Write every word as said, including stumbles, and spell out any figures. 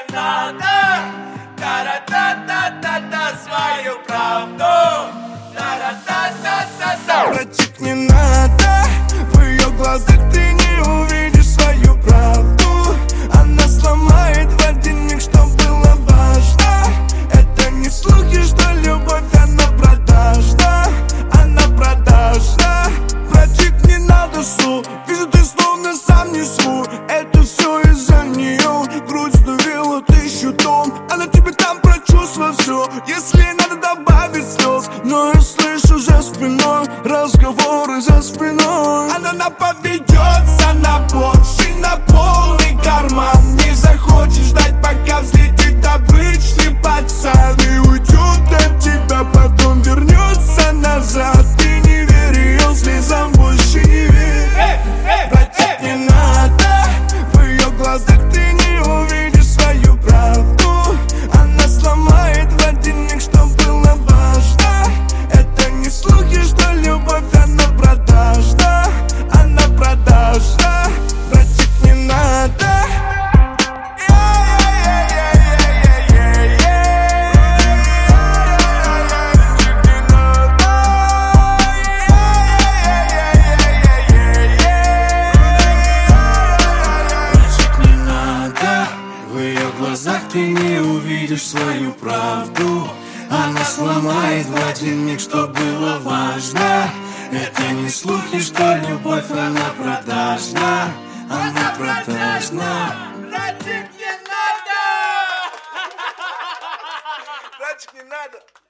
надо, та-ра-та-та-та-та, свою правду, та-ра-та-та-та-та. Братик, не надо, в ее глазах ты не увидишь свою правду. Она сломает в один миг, что было важно. Это не слухи, что любовь, она продажна, она продажна. Братик, не надо су, вижу, ты словно сам не свой. Это все из-за нее, грудь сдавила тысячу тонн. Она тебе там прочувствовала все, если надо добавить слез. Но я слышу за спиной разговоры за спиной. Она нам поведется на Порше, на полный карман. Не захочешь ждать, пока взлетит обычный пацан и уйдет от тебя, потом вернется назад. Ты не верь ее слезам, больше не верь. Братик, не надо, в ее глазах ты не увидишь свою правду. Она сломает в один миг, что было важно. Это не слухи, что любовь, она продажна, она продажна. Братик, не надо. В ее глазах ты не увидишь свою правду. Она сломает в один миг, что было важно. Это не слухи, что любовь, она продажна, она продажна. Братик, не надо. Братик, не надо.